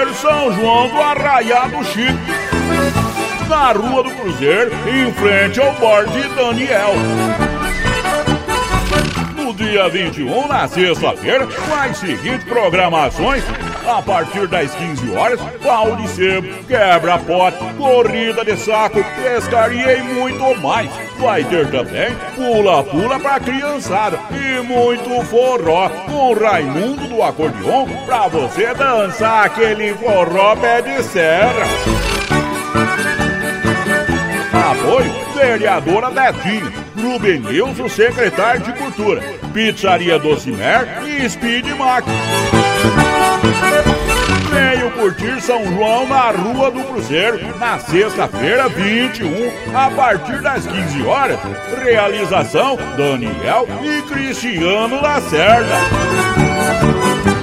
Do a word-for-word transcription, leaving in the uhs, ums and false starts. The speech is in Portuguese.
Cruzeiro São João do Arraiado Chico, na Rua do Cruzeiro, em frente ao bar de Daniel. No dia vinte e um, na sexta-feira, com as seguintes programações: a partir das quinze horas, pau de sebo, quebra-pote, corrida de saco, pescaria e muito mais. Vai ter também pula-pula pra criançada e muito forró, com Raimundo do acordeon, pra você dançar aquele forró pé de serra. Apoio Vereadora Betinho, Rubenilson, secretário de Cultura, Pizzaria Docimer e Speed Mac. Venham curtir São João na Rua do Cruzeiro, na sexta-feira, vinte e um, a partir das quinze horas. Realização Daniel e Cristiano Lacerda.